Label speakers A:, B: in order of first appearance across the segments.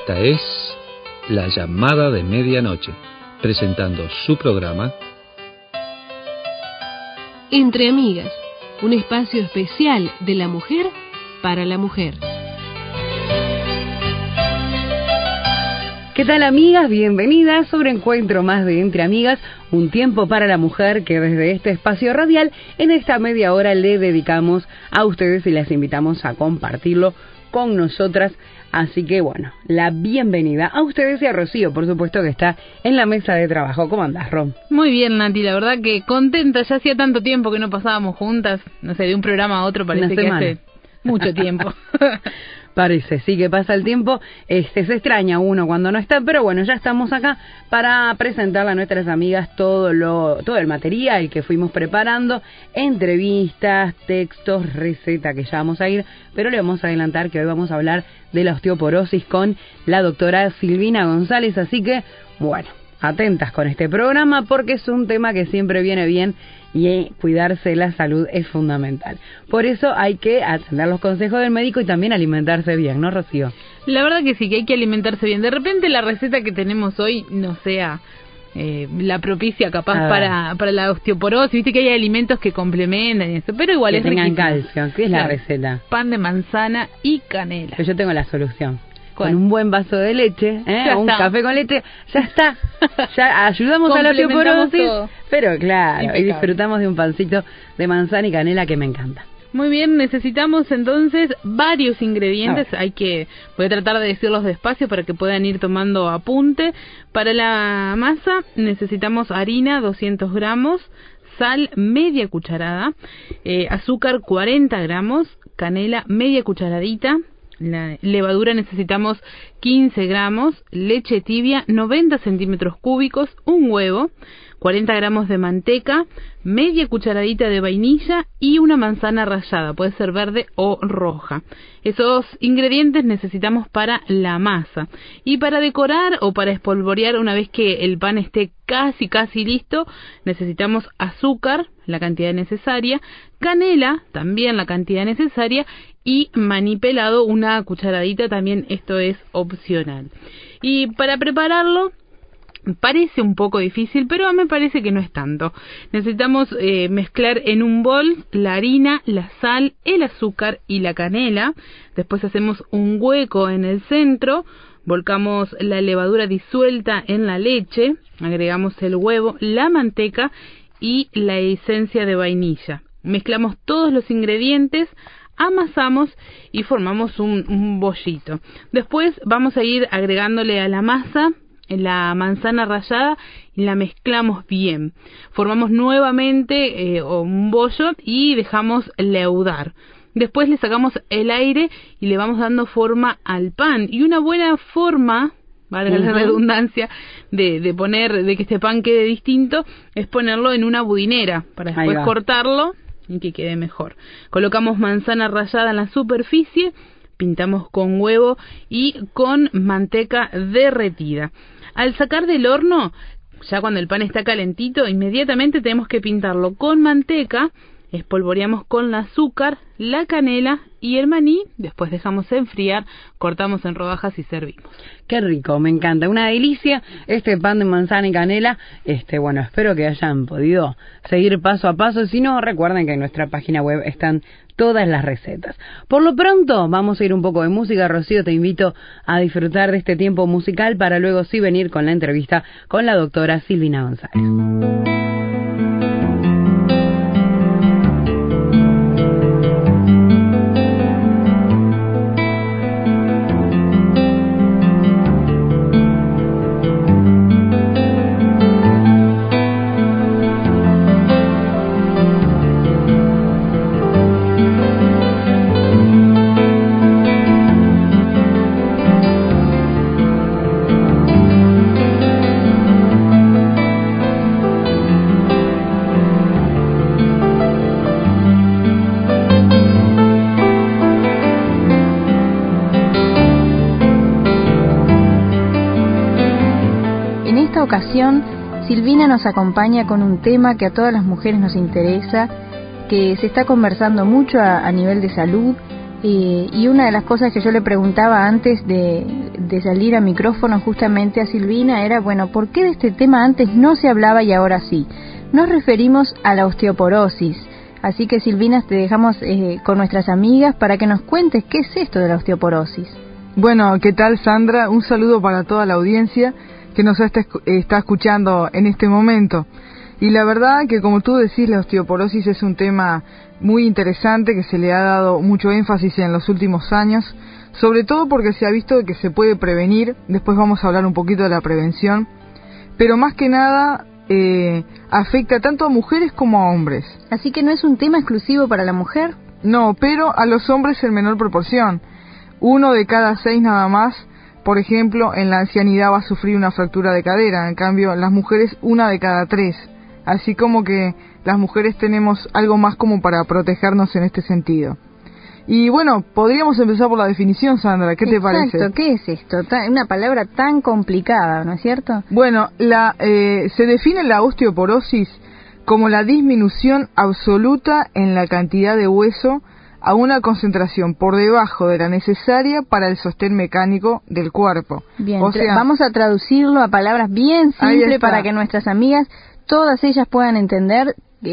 A: Esta es La Llamada de Medianoche, presentando su programa
B: Entre Amigas, un espacio especial de la mujer para la mujer.
C: ¿Qué tal, amigas? Bienvenidas a un encuentro más de Entre Amigas, un tiempo para la mujer que desde este espacio radial, en esta media hora le dedicamos a ustedes y les invitamos a compartirlo con nosotras. Así que bueno, la bienvenida a ustedes y a Rocío, por supuesto, que está en la mesa de trabajo. ¿Cómo andás, Rom?
D: Muy bien, Nati, la verdad que contenta. Ya hacía tanto tiempo que no pasábamos juntas, no sé, de un programa a otro parece que hace mucho tiempo.
C: Parece, sí, que pasa el tiempo, se extraña uno cuando no está, pero bueno, ya estamos acá para presentarle a nuestras amigas todo el material que fuimos preparando, entrevistas, textos, receta que ya vamos a ir, pero le vamos a adelantar que hoy vamos a hablar de la osteoporosis con la doctora Silvina González, así que, bueno, atentas con este programa porque es un tema que siempre viene bien y cuidarse la salud es fundamental. Por eso hay que atender los consejos del médico y también alimentarse bien, ¿no, Rocío?
D: La verdad que sí, que hay que alimentarse bien. De repente la receta que tenemos hoy no sea la propicia capaz para la osteoporosis. Viste que hay alimentos que complementan y eso, pero igual
C: que
D: es
C: tengan
D: riquísimo.
C: calcio. ¿Qué es la receta?
D: Pan de manzana y canela.
C: Pero yo tengo la solución.
D: ¿Cuál?
C: Con un buen vaso de leche, un café con leche, ya está. Ya ayudamos a la osteoporosis, pero claro, impecable. Y disfrutamos de un pancito de manzana y canela que me encanta.
D: Muy bien, necesitamos entonces varios ingredientes. Voy a tratar de decirlos despacio para que puedan ir tomando apunte. Para la masa necesitamos harina 200 gramos, sal media cucharada, azúcar 40 gramos, canela media cucharadita. La levadura necesitamos 15 gramos, leche tibia 90 centímetros cúbicos, un huevo, 40 gramos de manteca, media cucharadita de vainilla y una manzana rallada, puede ser verde o roja. Esos ingredientes necesitamos para la masa. Y para decorar o para espolvorear, una vez que el pan esté casi listo, necesitamos azúcar, la cantidad necesaria, canela, también la cantidad necesaria, y maní pelado, una cucharadita también, esto es opcional. Y para prepararlo, parece un poco difícil, pero me parece que no es tanto. Necesitamos mezclar en un bol la harina, la sal, el azúcar y la canela. Después hacemos un hueco en el centro, volcamos la levadura disuelta en la leche, agregamos el huevo, la manteca y la esencia de vainilla. Mezclamos todos los ingredientes, amasamos y formamos un bollito. Después vamos a ir agregándole a la masa la manzana rallada y la mezclamos bien. Formamos nuevamente un bollo y dejamos leudar. Después le sacamos el aire y le vamos dando forma al pan. Y una buena forma, valga la redundancia, de que este pan quede distinto, es ponerlo en una budinera para después cortarlo y que quede mejor. Colocamos manzana rallada en la superficie, pintamos con huevo y con manteca derretida. Al sacar del horno, ya cuando el pan está calentito, inmediatamente tenemos que pintarlo con manteca, espolvoreamos con el azúcar, la canela y el maní, después dejamos enfriar, cortamos en rodajas y servimos.
C: Qué rico, me encanta, una delicia este pan de manzana y canela. Bueno, espero que hayan podido seguir paso a paso, si no, recuerden que en nuestra página web están todas las recetas. Por lo pronto, vamos a ir un poco de música. Rocío, te invito a disfrutar de este tiempo musical para luego sí venir con la entrevista con la doctora Silvina González.
E: Ocasión, Silvina nos acompaña con un tema que a todas las mujeres nos interesa, que se está conversando mucho a nivel de salud, Y una de las cosas que yo le preguntaba antes de salir a micrófono justamente a Silvina era, bueno, ¿por qué de este tema antes no se hablaba y ahora sí? Nos referimos a la osteoporosis. Así que Silvina, te dejamos con nuestras amigas para que nos cuentes qué es esto de la osteoporosis.
F: Bueno, ¿qué tal, Sandra? Un saludo para toda la audiencia que nos está escuchando en este momento. Y la verdad que, como tú decís, la osteoporosis es un tema muy interesante que se le ha dado mucho énfasis en los últimos años, sobre todo porque se ha visto que se puede prevenir. Después vamos a hablar un poquito de la prevención, pero más que nada afecta tanto a mujeres como a hombres.
E: Así que no es un tema exclusivo para la mujer.
F: No, pero a los hombres en menor proporción. 1 de cada 6 nada más, por ejemplo, en la ancianidad va a sufrir una fractura de cadera. En cambio, las mujeres 1 de cada 3. Así como que las mujeres tenemos algo más como para protegernos en este sentido. Y bueno, podríamos empezar por la definición, Sandra, ¿qué te parece?
E: Exacto, ¿qué es esto? Una palabra tan complicada, ¿no es cierto?
F: Bueno, se define la osteoporosis como la disminución absoluta en la cantidad de hueso a una concentración por debajo de la necesaria para el sostén mecánico del cuerpo.
E: Bien,
F: o sea,
E: vamos a traducirlo a palabras bien simples para que nuestras amigas, todas ellas puedan entender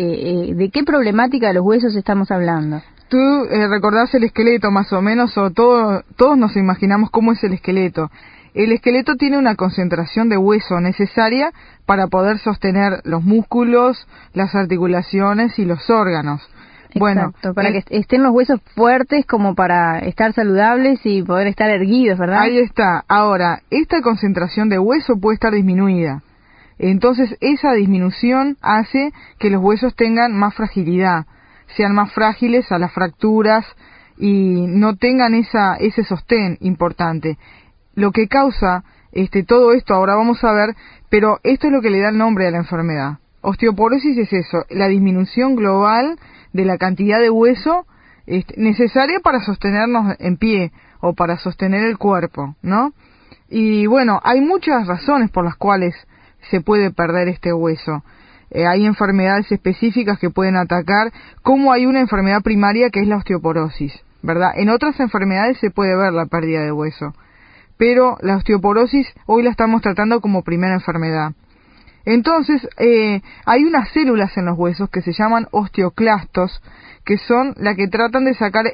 E: de qué problemática de los huesos estamos hablando.
F: Tú recordás el esqueleto más o menos, o todos nos imaginamos cómo es el esqueleto. El esqueleto tiene una concentración de hueso necesaria para poder sostener los músculos, las articulaciones y los órganos.
E: Bueno, para que estén los huesos fuertes como para estar saludables y poder estar erguidos, ¿verdad?
F: Ahí está. Ahora, esta concentración de hueso puede estar disminuida. Entonces, esa disminución hace que los huesos tengan más fragilidad, sean más frágiles a las fracturas y no tengan ese sostén importante. Lo que causa todo esto, ahora vamos a ver, pero esto es lo que le da el nombre a la enfermedad. Osteoporosis es eso, la disminución global de la cantidad de hueso necesaria para sostenernos en pie o para sostener el cuerpo, ¿no? Y bueno, hay muchas razones por las cuales se puede perder este hueso. Hay enfermedades específicas que pueden atacar, como hay una enfermedad primaria que es la osteoporosis, ¿verdad? En otras enfermedades se puede ver la pérdida de hueso, pero la osteoporosis hoy la estamos tratando como primera enfermedad. Entonces, hay unas células en los huesos que se llaman osteoclastos, que son las que tratan de sacar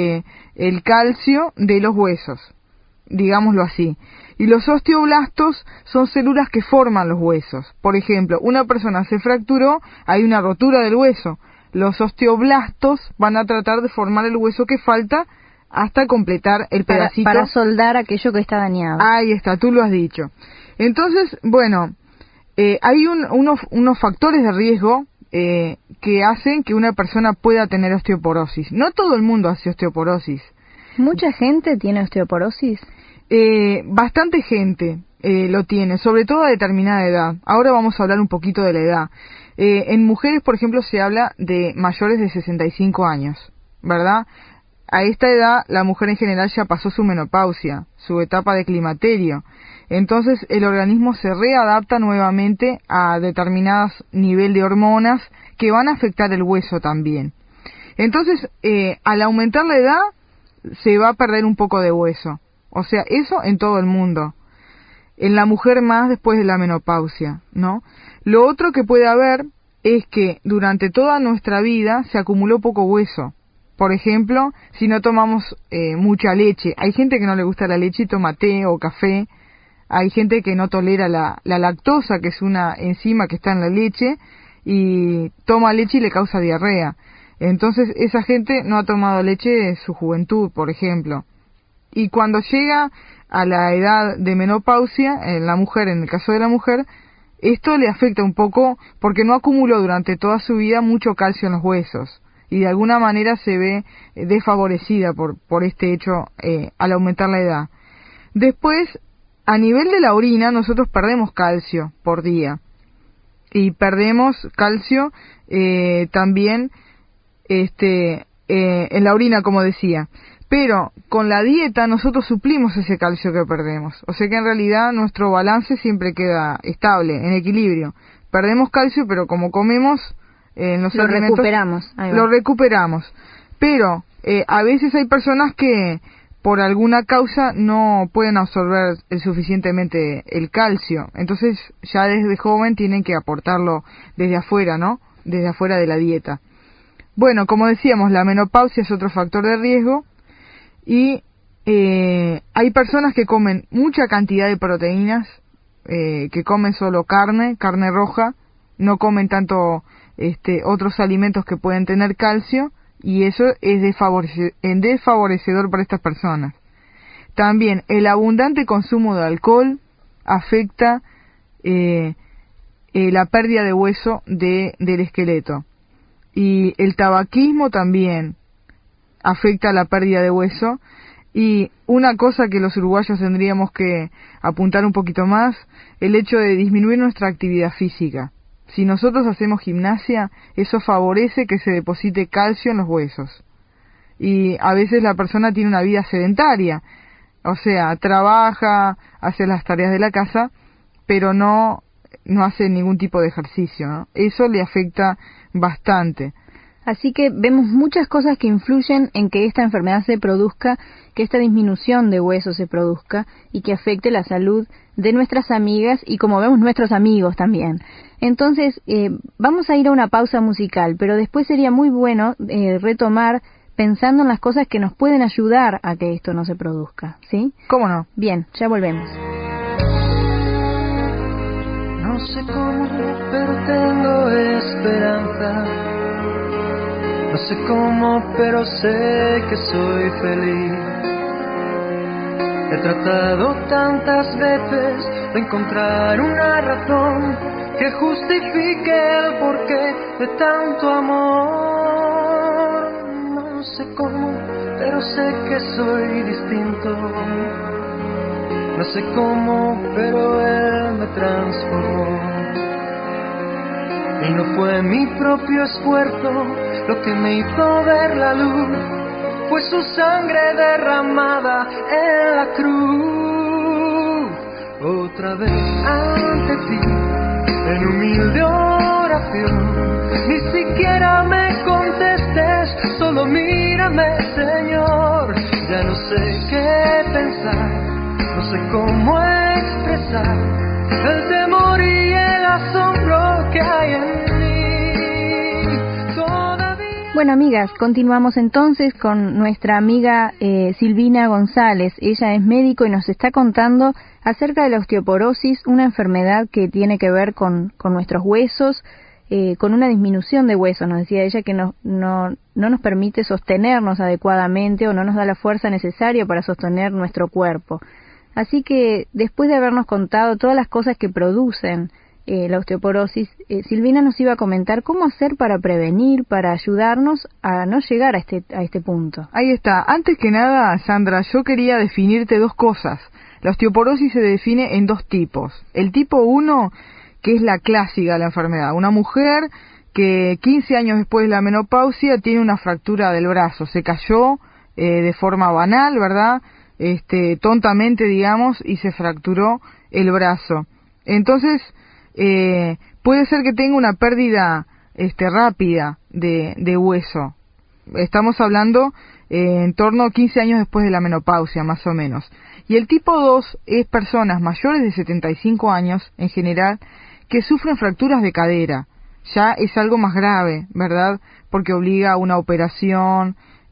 F: el calcio de los huesos, digámoslo así. Y los osteoblastos son células que forman los huesos. Por ejemplo, una persona se fracturó, hay una rotura del hueso. Los osteoblastos van a tratar de formar el hueso que falta hasta completar el pedacito.
E: Para soldar aquello que está dañado.
F: Ahí está, tú lo has dicho. Entonces, bueno, hay unos factores de riesgo que hacen que una persona pueda tener osteoporosis. No todo el mundo hace osteoporosis.
E: ¿Mucha gente tiene osteoporosis?
F: Bastante gente lo tiene, sobre todo a determinada edad. Ahora vamos a hablar un poquito de la edad. En mujeres, por ejemplo, se habla de mayores de 65 años, ¿verdad? A esta edad, la mujer en general ya pasó su menopausia, su etapa de climaterio. Entonces, el organismo se readapta nuevamente a determinados niveles de hormonas que van a afectar el hueso también. Entonces, al aumentar la edad, se va a perder un poco de hueso. O sea, eso en todo el mundo. En la mujer más después de la menopausia, ¿no? Lo otro que puede haber es que durante toda nuestra vida se acumuló poco hueso. Por ejemplo, si no tomamos mucha leche. Hay gente que no le gusta la leche y toma té o café. Hay gente que no tolera la lactosa, que es una enzima que está en la leche, y toma leche y le causa diarrea. Entonces, esa gente no ha tomado leche en su juventud, por ejemplo. Y cuando llega a la edad de menopausia, en la mujer, en el caso de la mujer, esto le afecta un poco porque no acumuló durante toda su vida mucho calcio en los huesos. Y de alguna manera se ve desfavorecida por este hecho al aumentar la edad. Después, a nivel de la orina, nosotros perdemos calcio por día. Y perdemos calcio también en la orina, como decía. Pero con la dieta nosotros suplimos ese calcio que perdemos. O sea que en realidad nuestro balance siempre queda estable, en equilibrio. Perdemos calcio, pero como comemos en los alimentos,
E: recuperamos.
F: Lo recuperamos. Pero A veces hay personas que por alguna causa no pueden absorber suficientemente el calcio, entonces ya desde joven tienen que aportarlo desde afuera, ¿no? Desde afuera de la dieta. Bueno, como decíamos, la menopausia es otro factor de riesgo y hay personas que comen mucha cantidad de proteínas, que comen solo carne roja, no comen tanto otros alimentos que pueden tener calcio, y eso es desfavorecedor para estas personas. También el abundante consumo de alcohol afecta la pérdida de hueso del esqueleto, y el tabaquismo también afecta la pérdida de hueso. Y una cosa que los uruguayos tendríamos que apuntar un poquito más, el hecho de disminuir nuestra actividad física. Si nosotros hacemos gimnasia, eso favorece que se deposite calcio en los huesos. Y a veces la persona tiene una vida sedentaria, o sea, trabaja, hace las tareas de la casa, pero no hace ningún tipo de ejercicio, ¿no? Eso le afecta bastante.
E: Así que vemos muchas cosas que influyen en que esta enfermedad se produzca, que esta disminución de huesos se produzca y que afecte la salud de nuestras amigas y, como vemos, nuestros amigos también. Entonces, vamos a ir a una pausa musical, pero después sería muy bueno retomar pensando en las cosas que nos pueden ayudar a que esto no se produzca, ¿sí?
F: ¿Cómo no?
E: Bien, ya volvemos.
G: No sé cómo, pero tengo esperanza. No sé cómo, pero sé que soy feliz. He tratado tantas veces de encontrar una razón que justifique el porqué de tanto amor. No sé cómo, pero sé que soy distinto. No sé cómo, pero él me transformó. Y no fue mi propio esfuerzo lo que me hizo ver la luz, fue su sangre derramada en la cruz. Otra vez ante ti, en humilde oración, ni siquiera me contestes, solo mírame, Señor. Ya no sé qué pensar, no sé cómo expresar el temor y el asombro que hay en mí.
E: Bueno, amigas, continuamos entonces con nuestra amiga Silvina González. Ella es médico y nos está contando acerca de la osteoporosis, una enfermedad que tiene que ver con nuestros huesos, con una disminución de huesos. Nos decía ella que no nos permite sostenernos adecuadamente o no nos da la fuerza necesaria para sostener nuestro cuerpo. Así que después de habernos contado todas las cosas que producen la osteoporosis, Silvina nos iba a comentar cómo hacer para prevenir, para ayudarnos a no llegar a este punto.
F: Ahí está. Antes que nada, Sandra, yo quería definirte dos cosas. La osteoporosis se define en dos tipos. El tipo 1, que es la clásica de la enfermedad. Una mujer que 15 años después de la menopausia tiene una fractura del brazo. Se cayó de forma banal, ¿verdad? Tontamente, digamos, y se fracturó el brazo. Entonces, puede ser que tenga una pérdida rápida de hueso. Estamos hablando en torno a 15 años después de la menopausia, más o menos. Y el tipo 2 es personas mayores de 75 años, en general, que sufren fracturas de cadera. Ya es algo más grave, ¿verdad? Porque obliga a una operación,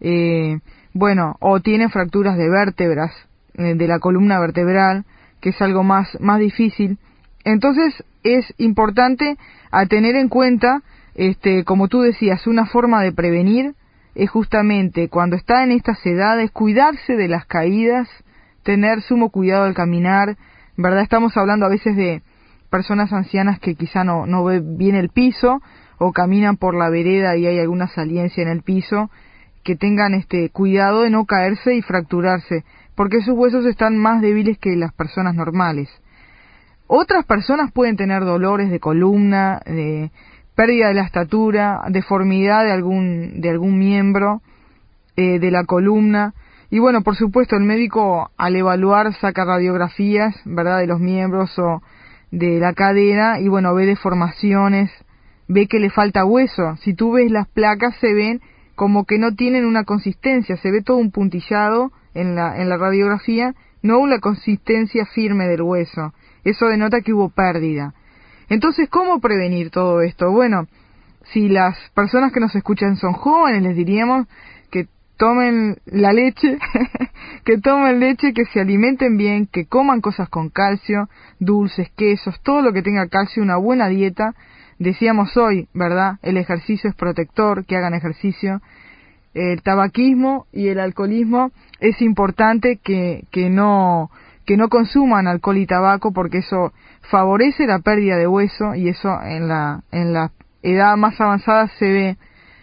F: o tienen fracturas de vértebras, de la columna vertebral, que es algo más difícil. Entonces es importante a tener en cuenta, como tú decías, una forma de prevenir es justamente cuando está en estas edades cuidarse de las caídas, tener sumo cuidado al caminar, ¿verdad? Estamos hablando a veces de personas ancianas que quizá no ven bien el piso o caminan por la vereda y hay alguna saliencia en el piso, que tengan cuidado de no caerse y fracturarse, porque sus huesos están más débiles que las personas normales. Otras personas pueden tener dolores de columna, de pérdida de la estatura, deformidad de algún miembro de la columna. Y bueno, por supuesto, el médico al evaluar saca radiografías, ¿verdad?, de los miembros o de la cadera y bueno, ve deformaciones, ve que le falta hueso. Si tú ves las placas, se ven como que no tienen una consistencia, se ve todo un puntillado en la radiografía, no una consistencia firme del hueso. Eso denota que hubo pérdida. Entonces, ¿cómo prevenir todo esto? Bueno, si las personas que nos escuchan son jóvenes, les diríamos que tomen la leche, que tomen leche, que se alimenten bien, que coman cosas con calcio, dulces, quesos, todo lo que tenga calcio, una buena dieta. Decíamos hoy, ¿verdad? El ejercicio es protector, que hagan ejercicio. El tabaquismo y el alcoholismo es importante que no consuman alcohol y tabaco, porque eso favorece la pérdida de hueso, y eso en la edad más avanzada se ve.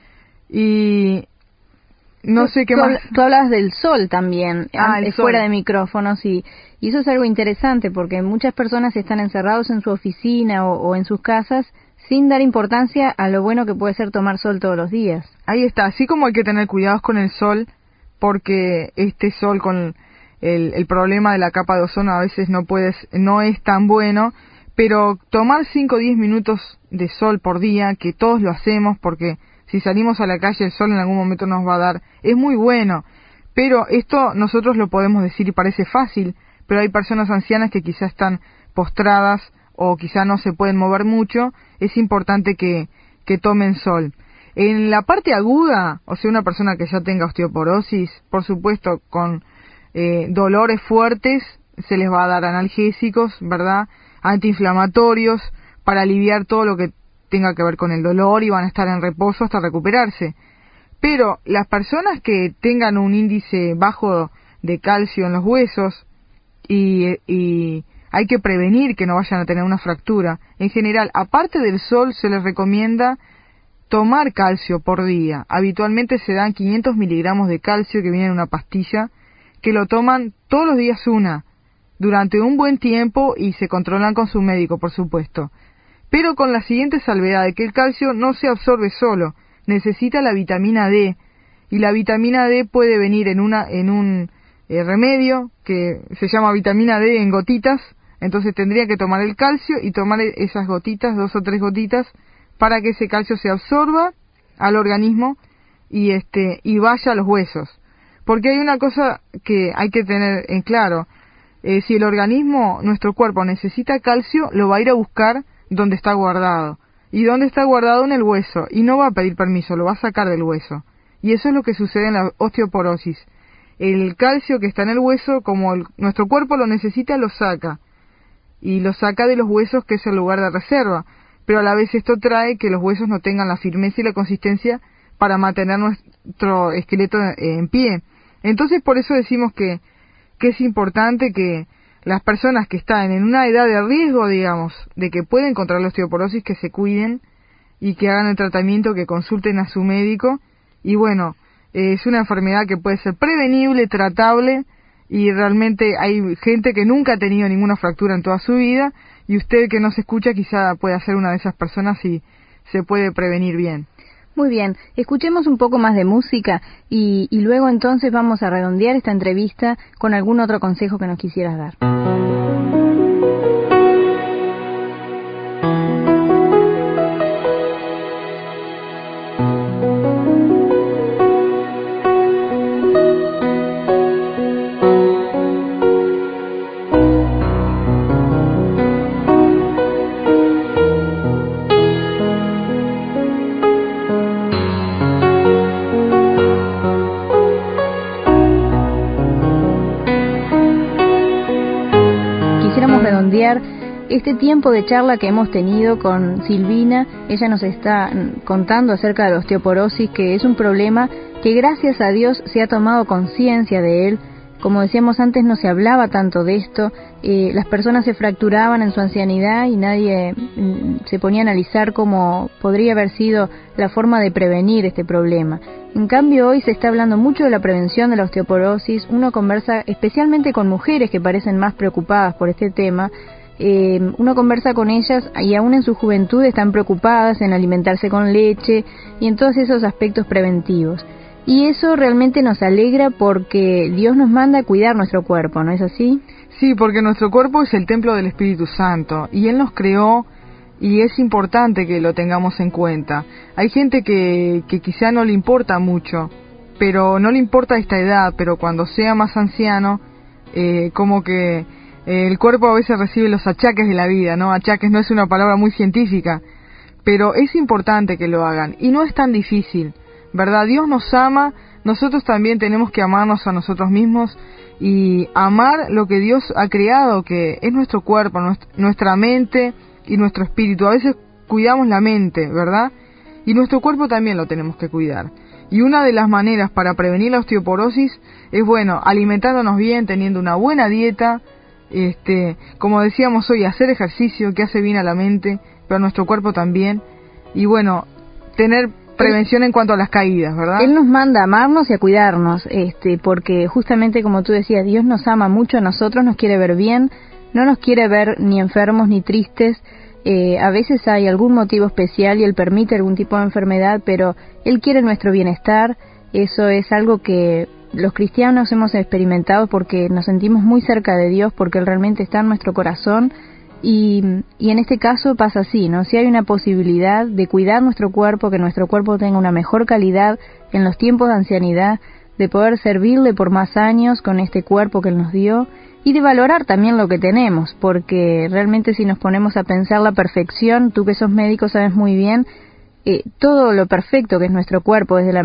F: Y no sé qué más.
E: Tú hablas del sol también,
F: el sol.
E: Fuera de micrófonos, y eso es algo interesante, porque muchas personas están encerrados en su oficina o en sus casas sin dar importancia a lo bueno que puede ser tomar sol todos los días.
F: Ahí está, así como hay que tener cuidados con el sol, porque este sol con el problema de la capa de ozono a veces no es tan bueno, pero tomar 5 o 10 minutos de sol por día, que todos lo hacemos, porque si salimos a la calle el sol en algún momento nos va a dar, es muy bueno. Pero esto nosotros lo podemos decir y parece fácil, pero hay personas ancianas que quizás están postradas o quizá no se pueden mover mucho. Es importante que tomen sol. En la parte aguda, o sea, una persona que ya tenga osteoporosis, por supuesto, con dolores fuertes, se les va a dar analgésicos, ¿verdad? Antiinflamatorios, para aliviar todo lo que tenga que ver con el dolor, y van a estar en reposo hasta recuperarse. Pero las personas que tengan un índice bajo de calcio en los huesos, y hay que prevenir que no vayan a tener una fractura. En general, aparte del sol, se les recomienda tomar calcio por día. Habitualmente se dan 500 miligramos de calcio que viene en una pastilla, que lo toman todos los días durante un buen tiempo, y se controlan con su médico, por supuesto. Pero con la siguiente salvedad de que el calcio no se absorbe solo, necesita la vitamina D, y la vitamina D puede venir en un remedio que se llama vitamina D en gotitas. Entonces tendría que tomar el calcio y tomar esas gotitas, 2 o 3 gotitas, para que ese calcio se absorba al organismo y vaya a los huesos. Porque hay una cosa que hay que tener en claro: si el organismo, nuestro cuerpo, necesita calcio, lo va a ir a buscar donde está guardado. ¿Y dónde está guardado? En el hueso. Y no va a pedir permiso, lo va a sacar del hueso. Y eso es lo que sucede en la osteoporosis. El calcio que está en el hueso, como nuestro cuerpo lo necesita, lo saca. Y lo saca de los huesos, que es el lugar de reserva. Pero a la vez esto trae que los huesos no tengan la firmeza y la consistencia para mantener nuestro esqueleto en pie. Entonces, por eso decimos que es importante que las personas que están en una edad de riesgo, digamos, de que pueden contraer la osteoporosis, que se cuiden y que hagan el tratamiento, que consulten a su médico. Y bueno, es una enfermedad que puede ser prevenible, tratable, y realmente hay gente que nunca ha tenido ninguna fractura en toda su vida, y usted que nos escucha quizá pueda ser una de esas personas y se puede prevenir bien.
E: Muy bien, escuchemos un poco más de música y luego entonces vamos a redondear esta entrevista con algún otro consejo que nos quisieras dar. Este tiempo de charla que hemos tenido con Silvina. Ella nos está contando acerca de la osteoporosis, que es un problema que gracias a Dios se ha tomado conciencia de él. Como decíamos antes, no se hablaba tanto de esto, las personas se fracturaban en su ancianidad y nadie se ponía a analizar cómo podría haber sido la forma de prevenir este problema. En cambio, hoy se está hablando mucho de la prevención de la osteoporosis. Uno conversa especialmente con mujeres que parecen más preocupadas por este tema. Uno conversa con ellas y aún en su juventud están preocupadas en alimentarse con leche y en todos esos aspectos preventivos. Y eso realmente nos alegra, porque Dios nos manda a cuidar nuestro cuerpo, ¿no es así?
F: Sí, porque nuestro cuerpo es el templo del Espíritu Santo y Él nos creó y es importante que lo tengamos en cuenta. Hay gente que quizá no le importa mucho, pero no le importa esta edad, pero cuando sea más anciano, como que el cuerpo a veces recibe los achaques de la vida, ¿no? Achaques no es una palabra muy científica, pero es importante que lo hagan, y no es tan difícil, ¿verdad? Dios nos ama, nosotros también tenemos que amarnos a nosotros mismos, y amar lo que Dios ha creado, que es nuestro cuerpo, nuestra mente y nuestro espíritu. A veces cuidamos la mente, ¿verdad? Y nuestro cuerpo también lo tenemos que cuidar. Y una de las maneras para prevenir la osteoporosis es, bueno, alimentándonos bien, teniendo una buena dieta, como decíamos hoy, hacer ejercicio que hace bien a la mente, pero a nuestro cuerpo también, y bueno, tener prevención en cuanto a las caídas, ¿verdad?
E: Él nos manda a amarnos y a cuidarnos, porque justamente como tú decías, Dios nos ama mucho a nosotros, nos quiere ver bien, no nos quiere ver ni enfermos ni tristes. A veces hay algún motivo especial y Él permite algún tipo de enfermedad, pero Él quiere nuestro bienestar. Eso es algo que los cristianos hemos experimentado porque nos sentimos muy cerca de Dios, porque Él realmente está en nuestro corazón. Y en este caso pasa así, ¿no? Si hay una posibilidad de cuidar nuestro cuerpo, que nuestro cuerpo tenga una mejor calidad en los tiempos de ancianidad, de poder servirle por más años con este cuerpo que Él nos dio, y de valorar también lo que tenemos, porque realmente si nos ponemos a pensar la perfección, tú que sos médico sabes muy bien, todo lo perfecto que es nuestro cuerpo, desde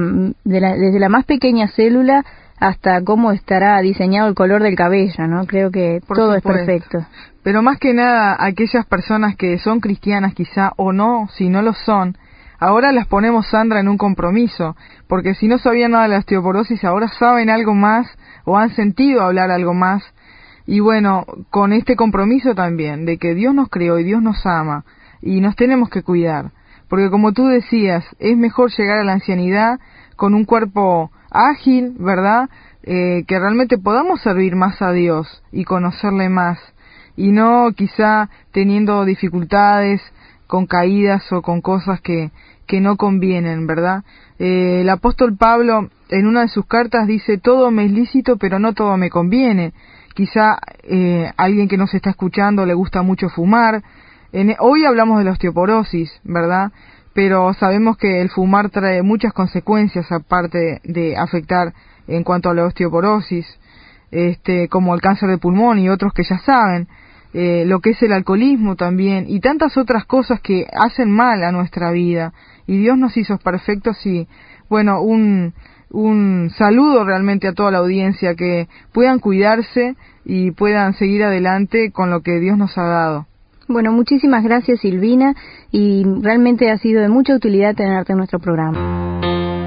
E: la más pequeña célula hasta cómo estará diseñado el color del cabello, ¿no? Creo que todo es perfecto.
F: Pero más que nada, aquellas personas que son cristianas quizá, o no, si no lo son, ahora las ponemos, Sandra, en un compromiso, porque si no sabían nada de la osteoporosis, ahora saben algo más, o han sentido hablar algo más, y bueno, con este compromiso también, de que Dios nos creó y Dios nos ama, y nos tenemos que cuidar, porque como tú decías, es mejor llegar a la ancianidad con un cuerpo ágil, ¿verdad?, que realmente podamos servir más a Dios y conocerle más, y no quizá teniendo dificultades con caídas o con cosas que no convienen, ¿verdad? El apóstol Pablo en una de sus cartas dice: todo me es lícito, pero no todo me conviene. Quizá alguien que nos está escuchando le gusta mucho fumar. Hoy hablamos de la osteoporosis, ¿verdad? Pero sabemos que el fumar trae muchas consecuencias aparte de afectar en cuanto a la osteoporosis, como el cáncer de pulmón y otros que ya saben. Lo que es el alcoholismo también, y tantas otras cosas que hacen mal a nuestra vida, y Dios nos hizo perfectos. Y bueno, un saludo realmente a toda la audiencia, que puedan cuidarse y puedan seguir adelante con lo que Dios nos ha dado.
E: Bueno, muchísimas gracias, Silvina, y realmente ha sido de mucha utilidad tenerte en nuestro programa.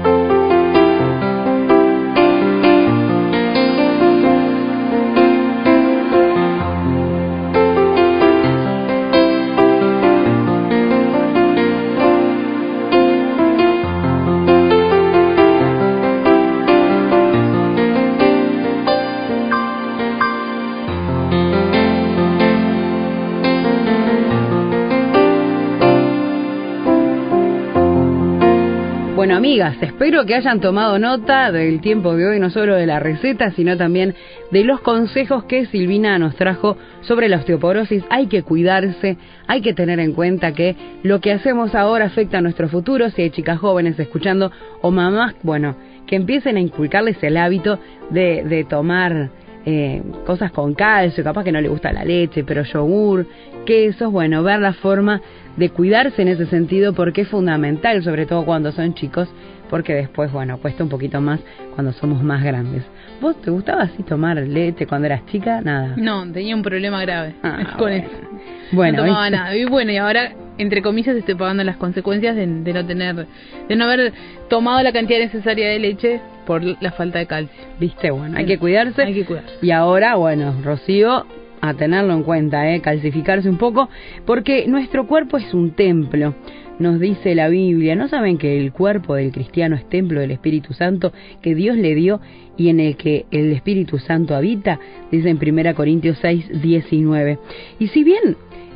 C: Bueno, amigas, espero que hayan tomado nota del tiempo de hoy, no solo de la receta, sino también de los consejos que Silvina nos trajo sobre la osteoporosis. Hay que cuidarse, hay que tener en cuenta que lo que hacemos ahora afecta a nuestro futuro. Si hay chicas jóvenes escuchando o mamás, bueno, que empiecen a inculcarles el hábito de tomar cosas con calcio, capaz que no le gusta la leche, pero yogur, quesos, bueno, ver la forma de cuidarse en ese sentido, porque es fundamental, sobre todo cuando son chicos, porque después, bueno, cuesta un poquito más cuando somos más grandes. ¿Vos te gustaba así tomar leche cuando eras chica? Nada.
D: No, tenía un problema grave con eso.
C: Bueno,
D: no tomaba nada. Y bueno, y ahora, entre comillas, estoy pagando las consecuencias de no haber tomado la cantidad necesaria de leche por la falta de calcio.
C: ¿Viste? Bueno, hay que cuidarse.
D: Hay que cuidarse.
C: Y ahora, bueno, Rocío, a tenerlo en cuenta, calcificarse un poco, porque nuestro cuerpo es un templo, nos dice la Biblia. ¿No saben que el cuerpo del cristiano es templo del Espíritu Santo que Dios le dio y en el que el Espíritu Santo habita? Dice en 1 Corintios 6:19. Y si bien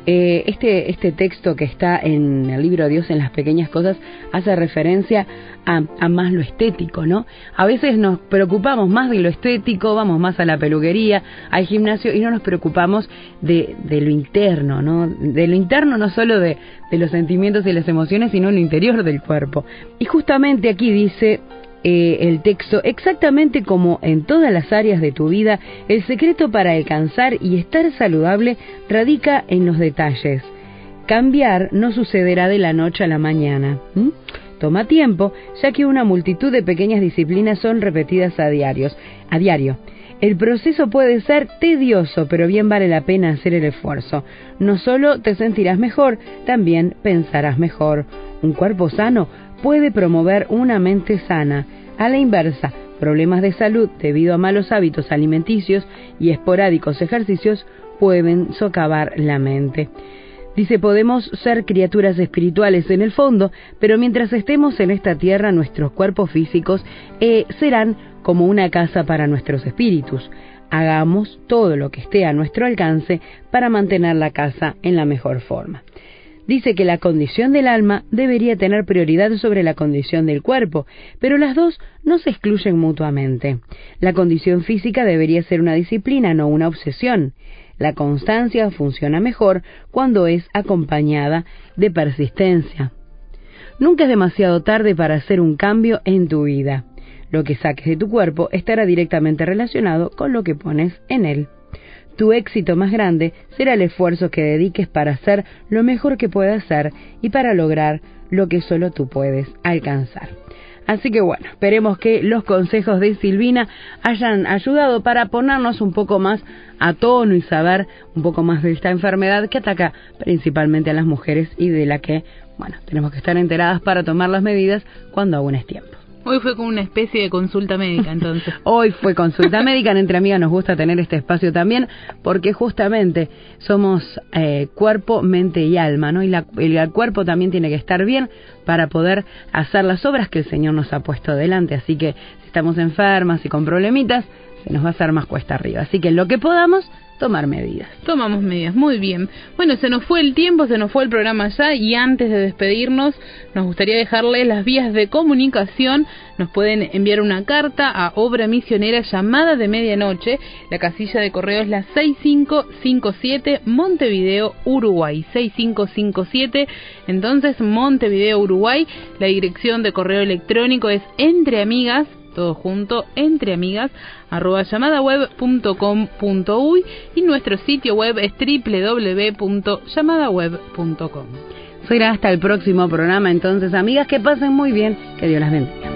C: Este texto que está en el libro Dios en las pequeñas cosas hace referencia a más lo estético, ¿no? A veces nos preocupamos más de lo estético, vamos más a la peluquería, al gimnasio y no nos preocupamos de lo interno, ¿no? De lo interno no solo de los sentimientos y las emociones, sino lo interior del cuerpo. Y justamente aquí dice el texto, exactamente como en todas las áreas de tu vida, el secreto para alcanzar y estar saludable radica en los detalles. Cambiar no sucederá de la noche a la mañana. Toma tiempo, ya que una multitud de pequeñas disciplinas son repetidas a diario. El proceso puede ser tedioso, pero bien vale la pena hacer el esfuerzo. No solo te sentirás mejor, también pensarás mejor. Un cuerpo sano puede promover una mente sana. A la inversa, problemas de salud debido a malos hábitos alimenticios y esporádicos ejercicios pueden socavar la mente. Dice, podemos ser criaturas espirituales en el fondo, pero mientras estemos en esta tierra, nuestros cuerpos físicos serán como una casa para nuestros espíritus. Hagamos todo lo que esté a nuestro alcance para mantener la casa en la mejor forma. Dice que la condición del alma debería tener prioridad sobre la condición del cuerpo, pero las dos no se excluyen mutuamente. La condición física debería ser una disciplina, no una obsesión. La constancia funciona mejor cuando es acompañada de persistencia. Nunca es demasiado tarde para hacer un cambio en tu vida. Lo que saques de tu cuerpo estará directamente relacionado con lo que pones en él. Tu éxito más grande será el esfuerzo que dediques para hacer lo mejor que puedas hacer y para lograr lo que solo tú puedes alcanzar. Así que bueno, esperemos que los consejos de Silvina hayan ayudado para ponernos un poco más a tono y saber un poco más de esta enfermedad que ataca principalmente a las mujeres y de la que, bueno, tenemos que estar enteradas para tomar las medidas cuando aún es tiempo.
D: Hoy fue como una especie de consulta médica, entonces.
C: Hoy fue consulta médica. En Entre Amigas nos gusta tener este espacio también, porque justamente somos cuerpo, mente y alma, ¿no? Y el cuerpo también tiene que estar bien para poder hacer las obras que el Señor nos ha puesto delante. Así que si estamos enfermas y con problemitas, se nos va a hacer más cuesta arriba. Así que lo que podamos, tomar medidas.
D: Tomamos medidas, muy bien. Bueno, se nos fue el tiempo, se nos fue el programa ya, y antes de despedirnos nos gustaría dejarles las vías de comunicación. Nos pueden enviar una carta a Obra Misionera Llamada de Medianoche. La casilla de correo es la 6557, Montevideo, Uruguay. 6557, entonces Montevideo, Uruguay. La dirección de correo electrónico es entreamigas, todo junto, entreamigas@llamadaweb.com.uy, y nuestro sitio web es www.llamadaweb.com.
C: Será hasta el próximo programa, entonces, amigas, que pasen muy bien, que Dios las bendiga.